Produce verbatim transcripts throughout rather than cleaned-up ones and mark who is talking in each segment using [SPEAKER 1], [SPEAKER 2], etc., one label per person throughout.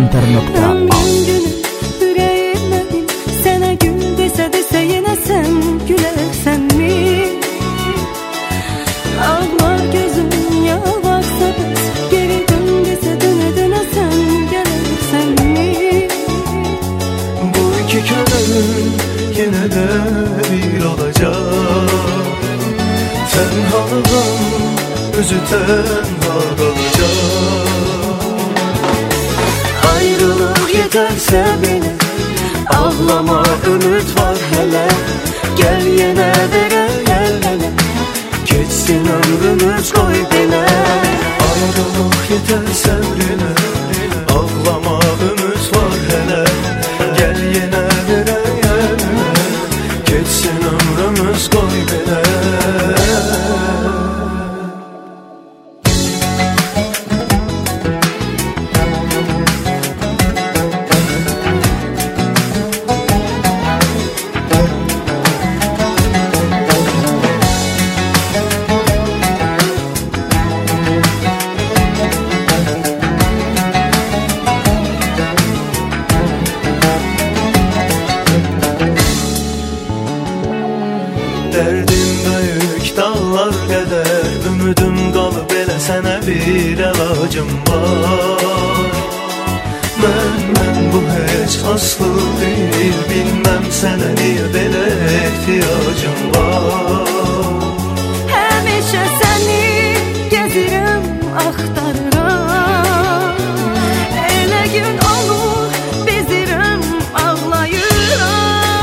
[SPEAKER 1] Enter nokta
[SPEAKER 2] Ömrüm günüm yüreğime bin, sana gül dese dese yine sen gülersen mi? Ağlar gözüm yalvarsa bes, geri dön dese döne döne sen gelersen mi?
[SPEAKER 3] Bu iki gönül yine de bir olacak. Tenhalığım özü tenha kalacak. Ayrılık yeterse beni, ağlama ümit var hele. Gel yine vere gel hele, geçsin ömrümüz koy bile. Ayrılık yeterse beni, ağlama ümit var hele. Gel yine vere gel hele, geçsin ömrümüz koy bile. Derdim büyük dağlar kadar, ümidim kalıp elə sənə bir əlacım var. Mən, mən bu heç aslı değil, bilmem sənə niyə belə ehtiyacım var.
[SPEAKER 2] Həmişə səni gəzirəm, axtarıram. Elə gün olur, bezirəm, ağlayıram.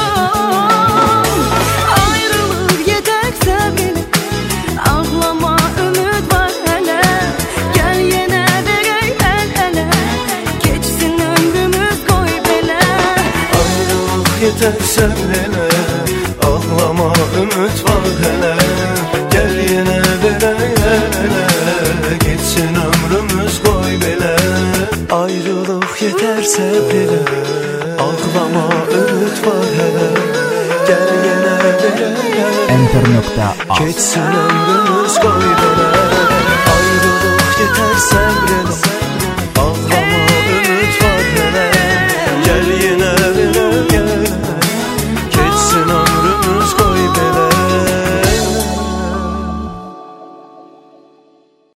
[SPEAKER 2] Ayrılıq yedəksə beni, ağlama ümid var hələ. Gəl yenə verək əl-ələ, keçsin ömrümüz qoy belə.
[SPEAKER 3] Ayrılıq yetərsə belə, ağlama ümid var hələ. Gel yine verək əl-ələ, geçsin ömrümüz qoy belə. Ayrılıq yetərsə belə, ağlama ümid var hələ. Gel yine verək əl-ələ,
[SPEAKER 1] Enter nokta
[SPEAKER 3] geçsin ömrümüz qoy